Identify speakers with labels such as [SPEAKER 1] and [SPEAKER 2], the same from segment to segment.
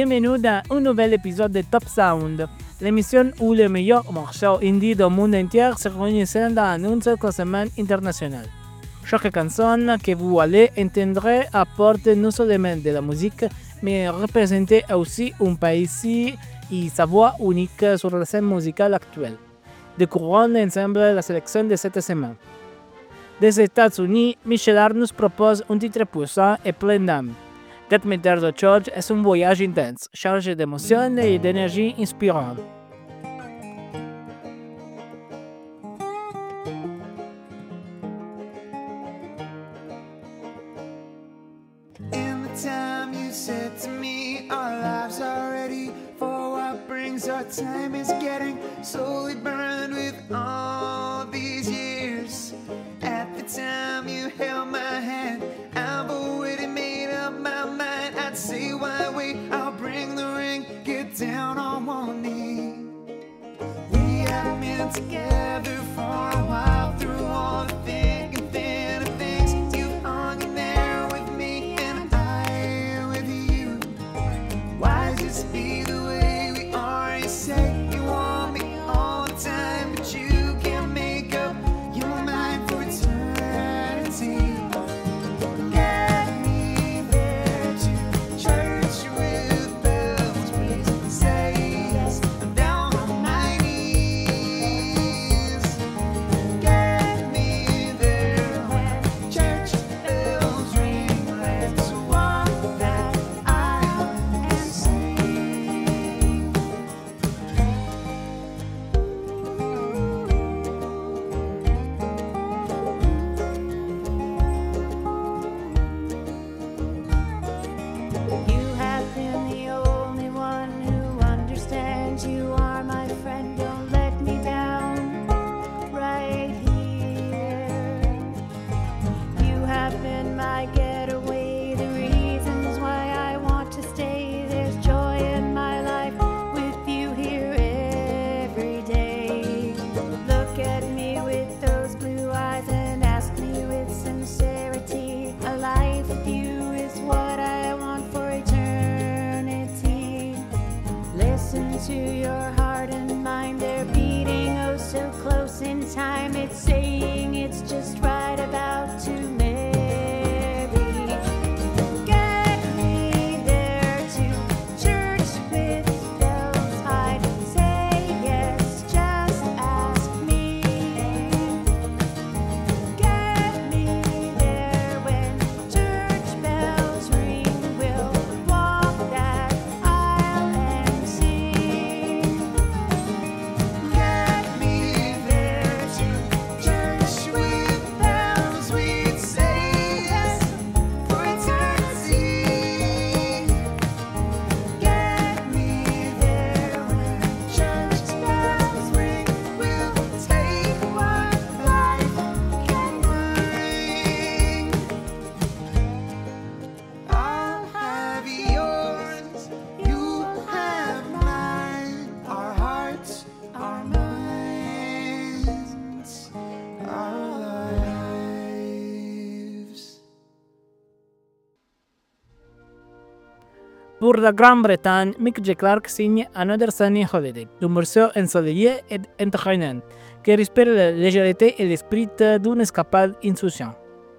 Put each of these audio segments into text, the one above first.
[SPEAKER 1] bienvenue dans un nouvel épisode de Top Sound, l'émission où les meilleurs morceaux indie du monde entier se réunissent dans une seule semaine internationale. Chaque chanson que vous allez entendre apporte non seulement de la musique, mais représente aussi un pays et sa voix unique sur la scène musicale actuelle. Découvrons ensemble la sélection de cette semaine. Des États-Unis, Michel Art nous propose un titre puissant et plein d'âme. Death Metal The Church est un voyage intense, chargé d'émotions et d'énergie inspirante.
[SPEAKER 2] In the time you said to me, our lives are ready for what brings. Our time is getting slowly burned with all these years. At the time you held my hand, I've already made up my mind. I'd say why wait, I'll bring the ring, get down on one knee. We have been together for a while, through all the thick and thin of things. You've hung in there with me and I with you. Why just be the way we are? You say you want me all the time, but you can't make up your mind for eternity. Get me there to church with bells, please say yes. I'm down on my knees. Get me there when church bells ring. Let's walk that aisle and sing. You have been the only one who understands. You are my friend, don't let me down. Right here. You have been my getaway, the reasons why I want to stay. There's joy in my life with you here every day. Look at me with those blue eyes and ask me with sincerity. A life with you is what I want for eternity. Listen to your heart and mind, they're beating oh so close in time. It's saying it's just right about to marry. Get me there to church with bells. I'd say yes, just ask me. Get me there when church bells ring. We'll walk that aisle and sing. Get me there to church with bells. We'd say yes for eternity. Get me there when church bells ring. We'll take what life can bring. I'll have yours, you'll have mine. Our hearts, our minds, our lives.
[SPEAKER 1] Pour la Grande-Bretagne, Mick J. Clarke signe Another Sunny Holiday, un morceau ensoleillé et entraînant, qui respire la légèreté et l'esprit d'une escapade insouciante.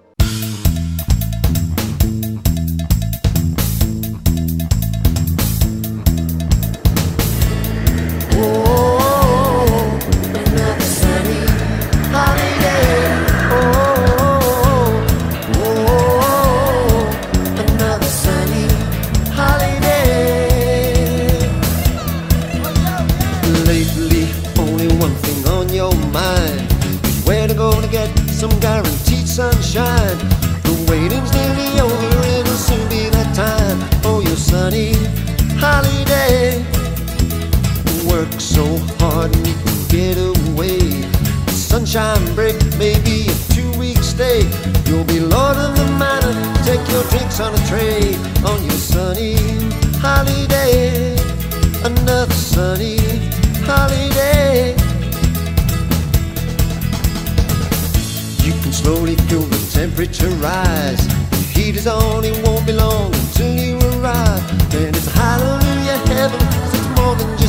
[SPEAKER 2] Another sunny holiday. Another sunny holiday. Lately, only one thing on your mind is where to go to get some guaranteed sunshine. The waiting's nearly over, it'll soon be that time for your sunny holiday. Work so hard and you can get away. Sunshine break, maybe a 2-week stay. You'll be lord of the manor, take your drinks on a tray on your sunny holiday. Another sunny holiday. You can slowly feel the temperature rise. The heat is on, it won't be long until you arrive. Then it's hallelujah.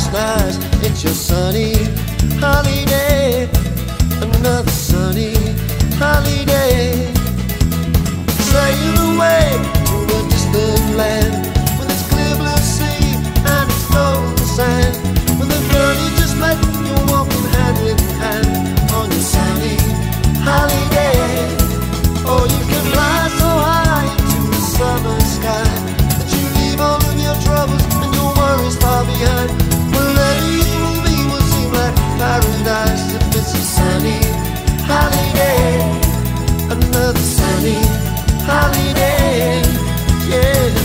[SPEAKER 3] skies. It's your sunny holiday, another sunny holiday. Sail away to a distant land with its clear blue sea and its golden sand. When the girl you just met, you're walking hand in hand on your sunny holiday. Oh, you can fly so high into the summer sky that you leave all of your troubles and your worries far behind. Wherever you will seem like paradise if it's a sunny holiday, another sunny holiday, yeah.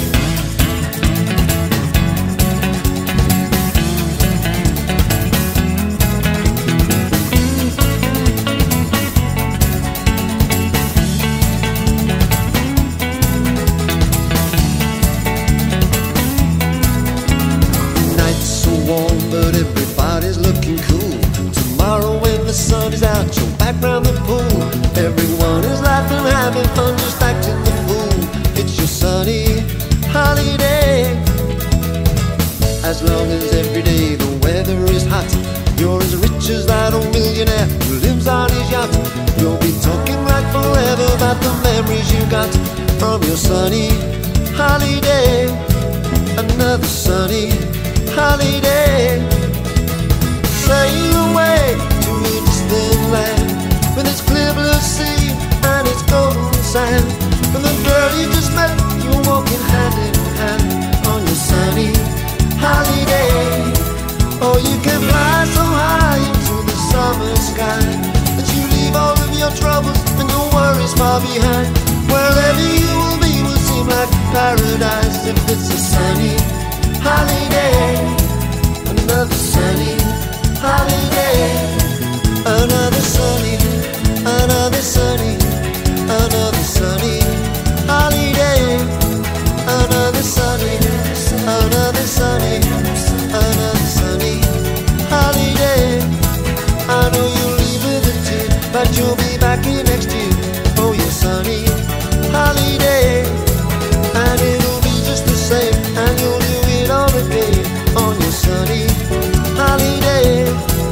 [SPEAKER 3] But everybody's looking cool. Tomorrow when the sun is out, you're back round the pool. Everyone is laughing, having fun, just acting the fool. It's your sunny holiday. As long as every day the weather is hot, you're as rich as that old millionaire who lives on his yacht. You'll be talking right forever about the memories you got from your sunny holiday. Another sunny holiday. Sail away to a distant land with its clear blue sea and its golden sand. When the girl you just met, you're walking hand in hand on your sunny holiday. Oh, you can fly so high into the summer sky that you leave all of your troubles and your worries far behind. Wherever you will seem like paradise if it's a sunny holiday, another sunny holiday, another sunny, another sunny, another sunny holiday, another sunny, another sunny, another sunny holiday. I know you'll leave with a tear, but you'll be back here next year. Oh, your sunny holiday, and it'll be just the same, and you'll do it all again on your sunny holiday.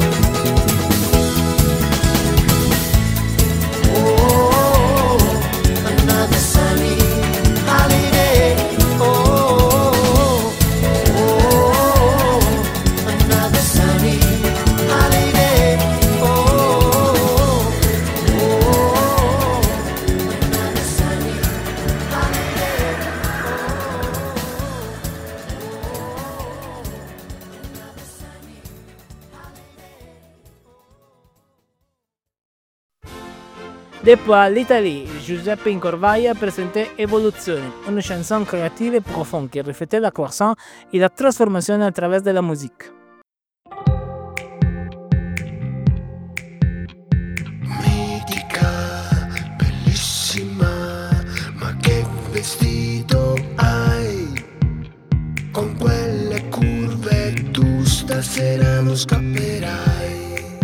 [SPEAKER 3] Oh, another sunny holiday. Oh, another sunny holiday. Oh, another sunny holiday.
[SPEAKER 1] Depuis l'Italie, Giuseppe Incorvaia présentait Évolution, une chanson créative et profonde qui reflétait la croissance et la transformation à travers de la musique.
[SPEAKER 2] Mitica, bellissima, ma che vestito hai? Con quelle curve tu stasera non scapperai.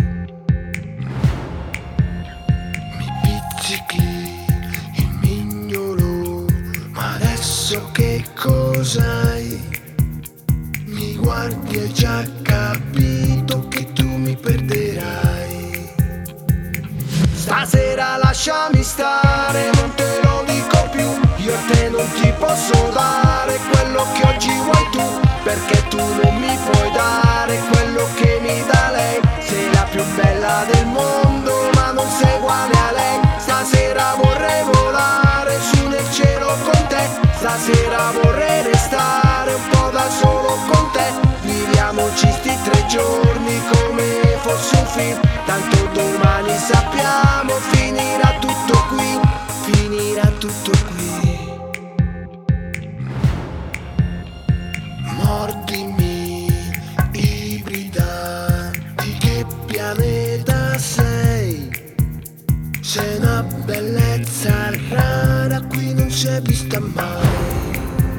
[SPEAKER 2] Il mignolo, ma adesso che cos'hai? Mi guardi e già capito che tu mi perderai. Stasera lasciami stare, non te lo dico più. Io a te non ti posso dare quello che oggi vuoi tu, perché tu non mi puoi dare quello che mi dà lei. Sei la più bella del mondo, ma non sei uguale a lei. Stasera vorrei volare su nel cielo con te. Stasera vorrei restare un po' da solo con te. Viviamoci sti 3 giorni come fosse un film. Tanto domani sappiamo finirà tutto qui. Finirà tutto qui. Mordimi, ibrida, di che pianeta sei? Sei una bellezza rara, qui non si è vista mai.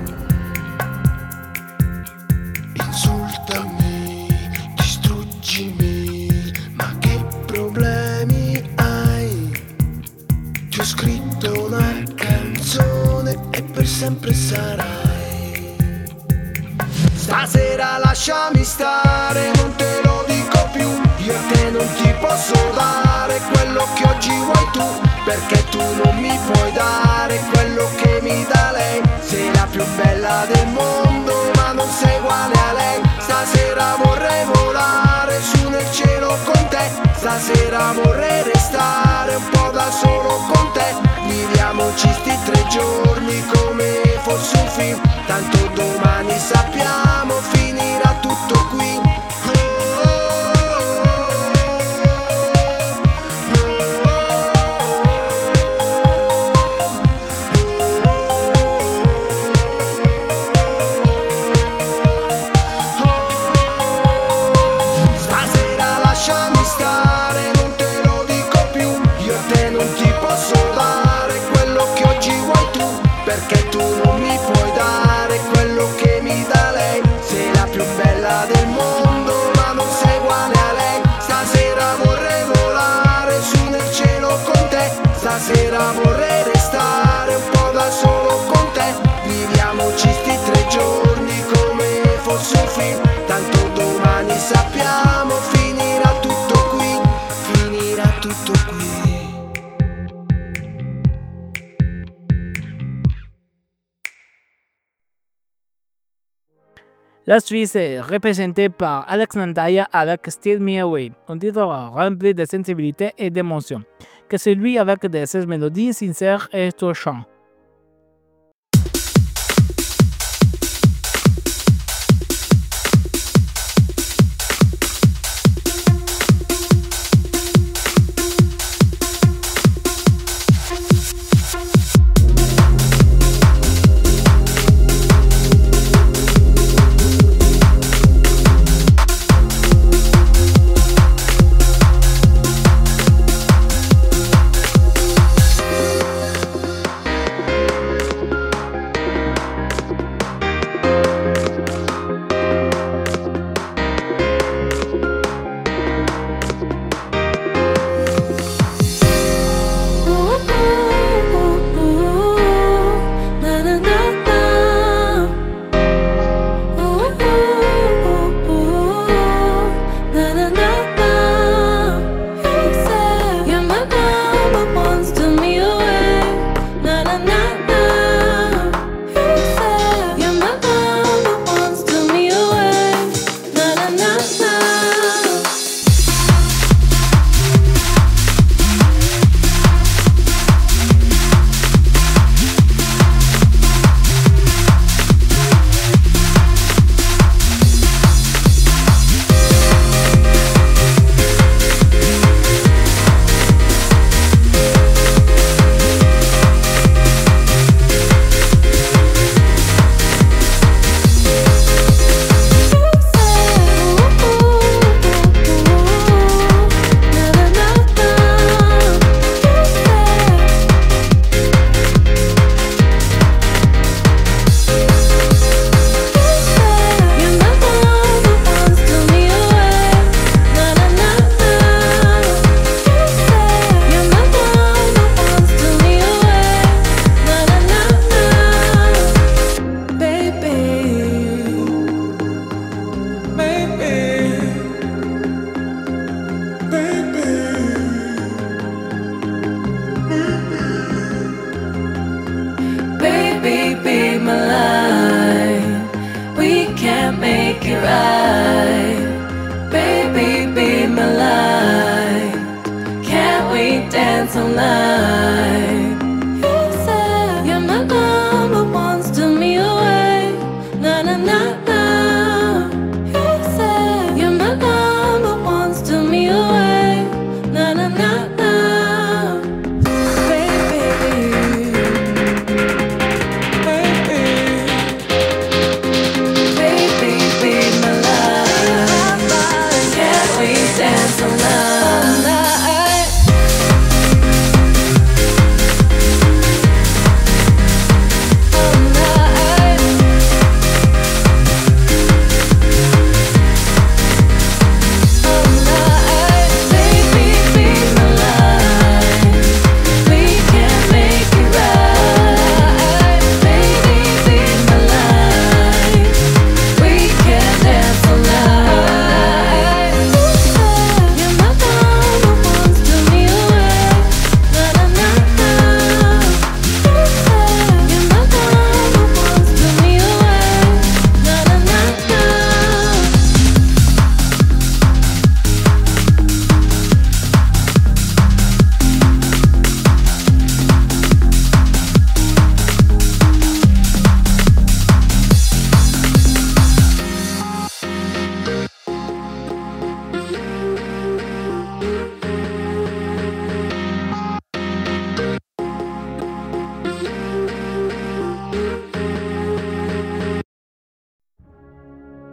[SPEAKER 2] Insultami, distruggimi, ma che problemi hai? Ti ho scritto una canzone e per sempre sarai. Stasera lasciami stare, non te lo dico più. Io e te non ti posso dare quello che oggi vuoi tu, perché tu non mi puoi dare quello che mi dà lei. Sei la più bella del mondo, ma non sei uguale a lei. Stasera vorrei volare su nel cielo con te. Stasera vorrei restare un po' da solo con te. Viviamoci sti 3 giorni come fosse un film, tanto domani sappiamo finirà tutto qui. Stasera lasciami stare, non te lo dico più. Io e te non ti posso dare quello che oggi vuoi tu, perché tu non mi puoi dare quello che mi dà lei. Sei la più bella del mondo, ma non sei uguale a lei. Stasera vorrei volare su nel cielo con te. Stasera vorrei restare un po' da solo con te. Viviamoci sti 3 giorni come fosse un film, tanto domani sappiamo finirà tutto qui. Finirà tutto qui.
[SPEAKER 1] La Suisse est représentée par Alex Nandaya avec Steal Me Away, un titre rempli de sensibilité et d'émotion, que celui avec de ses mélodies sincères et touchantes.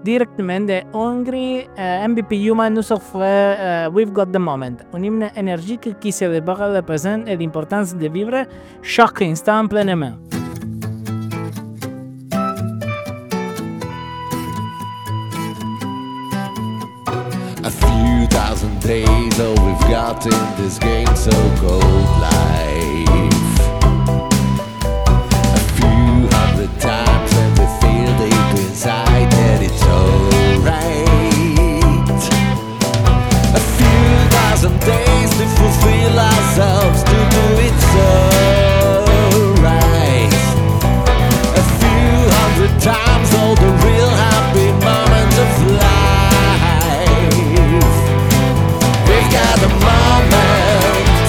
[SPEAKER 1] directament de Hungry MVP Human nous offre We've Got the Moment, un hymne énergique qui célèbre le présent et l'importance de vivre chaque instant pleinement.
[SPEAKER 3] A few thousand days, oh, we've got in this game so called life. A few hundred times when we feel deep inside that it's alright. A few thousand days to fulfill ourselves, to do it so right. A few hundred times, all the real happy moments of life. We've got a moment.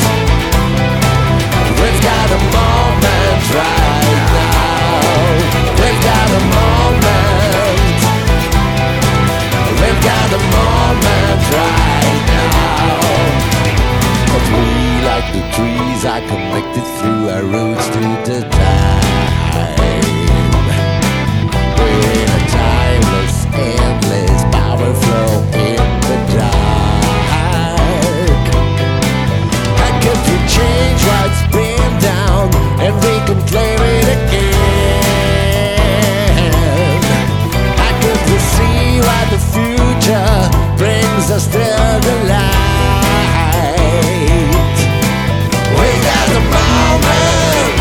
[SPEAKER 3] We've got a moment right now. We've got a moment. We've got a moment right now. But we, like the trees, are connected through our roots to the time. We're in a timeless, endless power flow in the dark. How could we change what's been down and we can claim it again? How could we see what the future brings us to the light? We got the moment.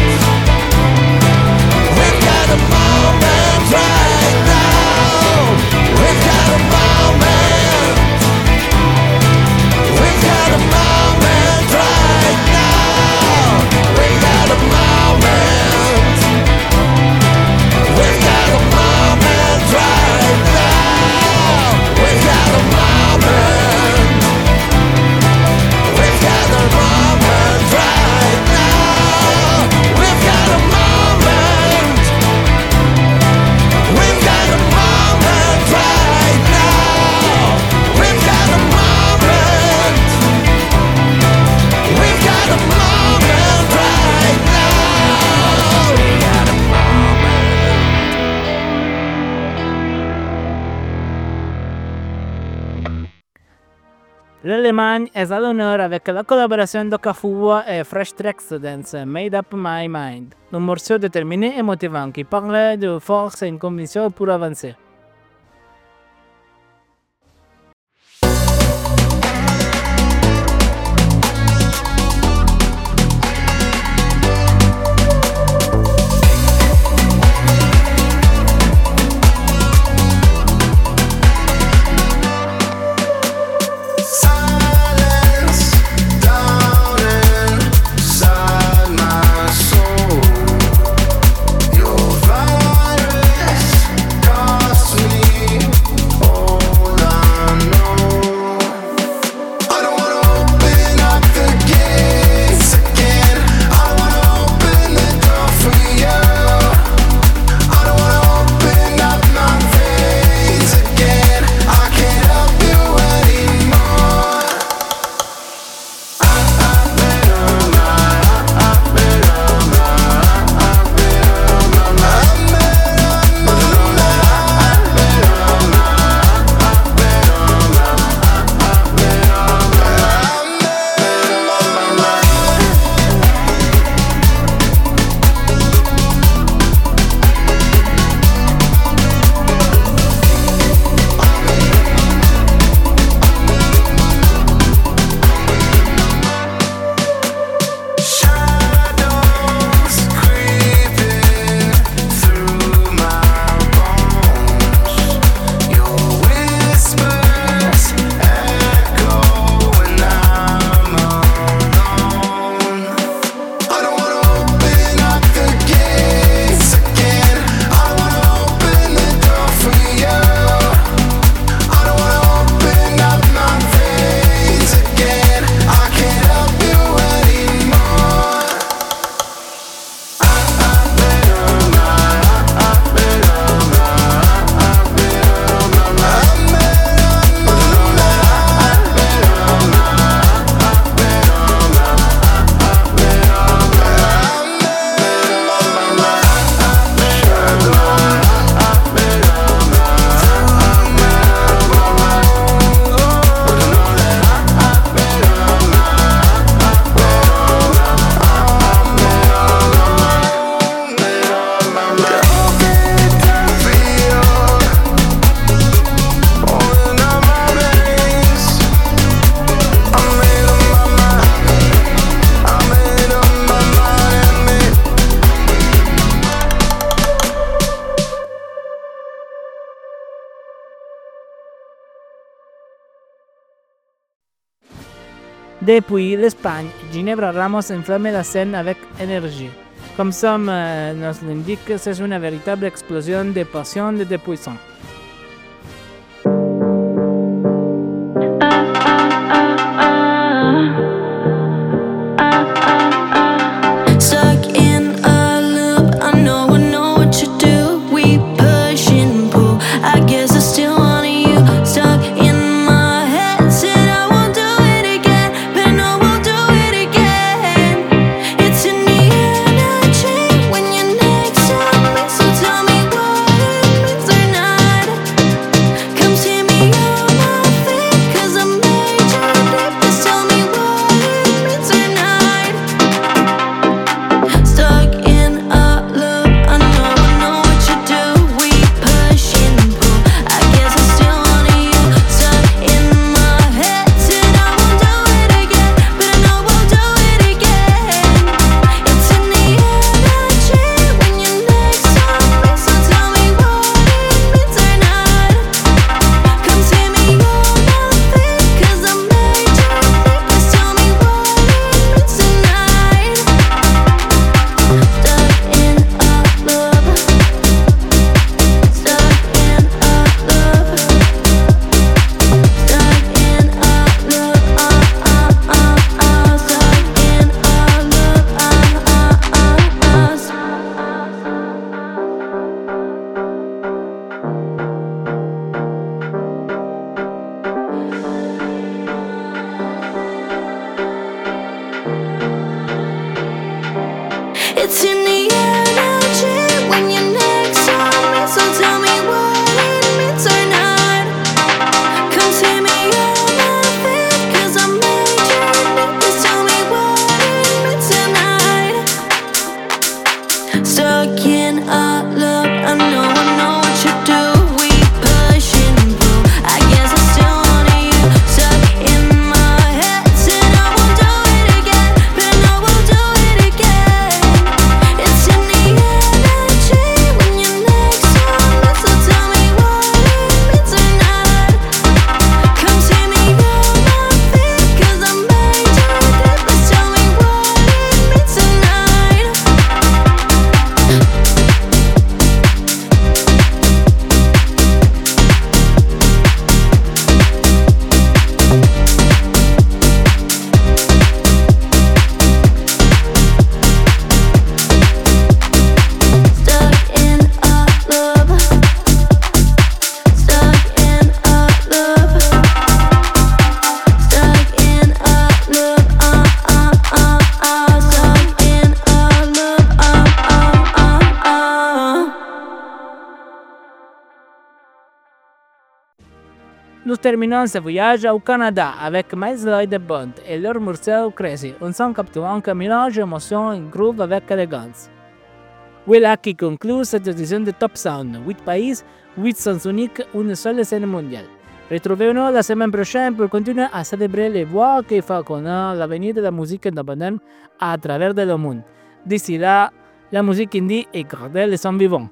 [SPEAKER 3] We've got a moment right now. We've got a moment. We've got a moment right now. We've got a moment. We've got a moment right now. We've got a moment. We've got a moment right now. We've got a moment. We've got a moment right now. We've got a moment. We've got a moment right now. We got a
[SPEAKER 1] L'Allemagne est à l'honneur avec la collaboration de Kafua et Fresh Track Students, Made Up My Mind, un morceau déterminé et motivant qui parle de force et une conviction pour avancer.
[SPEAKER 2] Silence down inside my soul. Your virus caused
[SPEAKER 1] Depuis l'Espagne, Ginebra Ramos enflamme la scène avec énergie. Comme son nom l'indique, c'est une véritable explosion de passion et de puissance.
[SPEAKER 4] Stuck in a loop, I know what you do. We push and pull, I guess I still want you. Stuck in my head, said I won't do it again, but I know we'll do it again. It's in the energy when you're next to me, so tell me what it means or not. Come see me on my feet, 'cause I made you deep. Just tell me what it means or not. Stuck in a loop, I know what you do. We push and pull, I guess I still want you. Stuck in my head, said I won't do it again, but I know we'll do it again. It's in the energy when you're next to me, so tell me what it means or not. Come see me on my feet, 'cause I made you deep. Just tell me what it means tonight. Stuck in a loop. Stuck in a loop. Stuck in a loop. Stuck in a loop. It's in the energy when you're next to me, so tell me what it means or not. Come see me on my feet, 'cause I made you deep. Just tell me what it means tonight. Stuck in a loop, I know what you do. We push and pull, I guess I still want you. Stuck in my head, said I won't do it again, but I know we'll do it again. It's in the energy when you're next to me, so tell me what it means or not. Come see me on my feet, 'cause I made you deep. Just tell me what it means tonight. Stuck in a loop. Stuck in a loop. Stuck in a loop. Stuck in a loop.
[SPEAKER 1] Nous terminons ce voyage au Canada avec Miles Lloyd et Bond et leur morceau Crazy, un son captivant qui mélange émotion et groove avec élégance. Voilà qui conclut cette édition de Top Sound. 8 pays, 8 sons uniques, une seule scène mondiale. Retrouvez-nous la semaine prochaine pour continuer à célébrer les voix qui font connaître l'avenir de la musique indépendante à travers le monde. D'ici là, la musique indie et gardez le son vivant.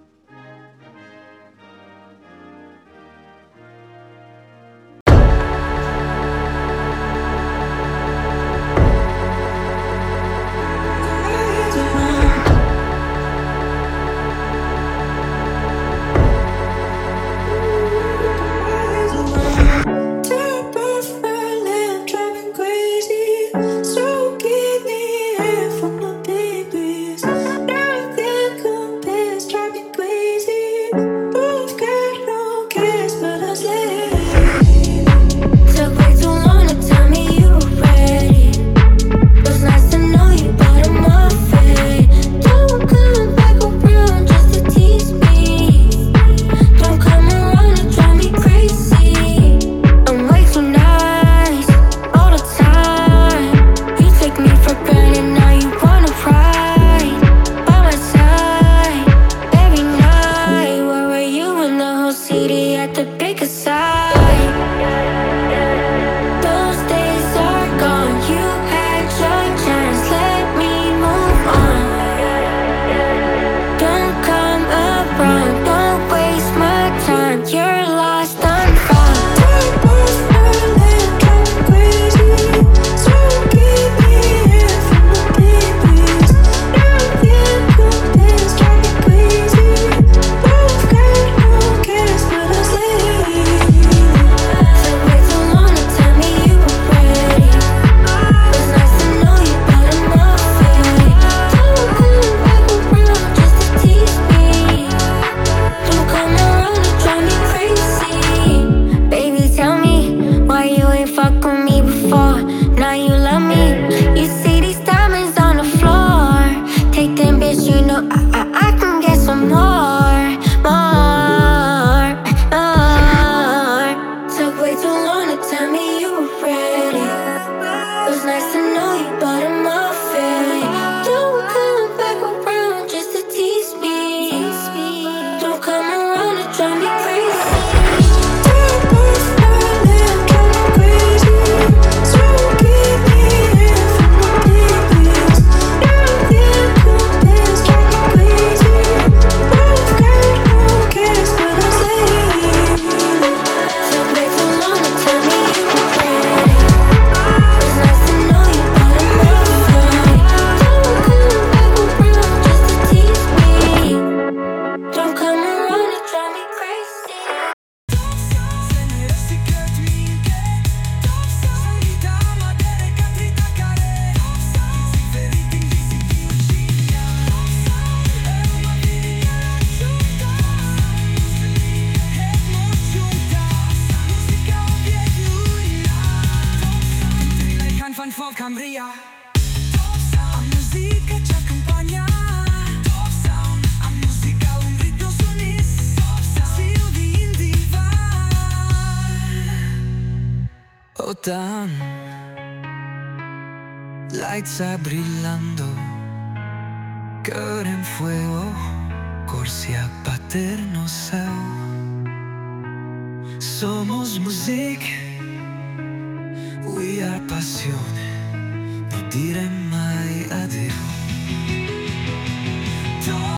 [SPEAKER 4] Driving crazy, stroking the air from the big breeze. Nothing compares, driving crazy.
[SPEAKER 2] che ci accompagna. Top Sound, a musica un ritmo suonis. Top Sound, stil di individual. Otan, lights brillando, cœur en fuego, corsi a baternos seu. Somos music, we are passione, non dire mai addio.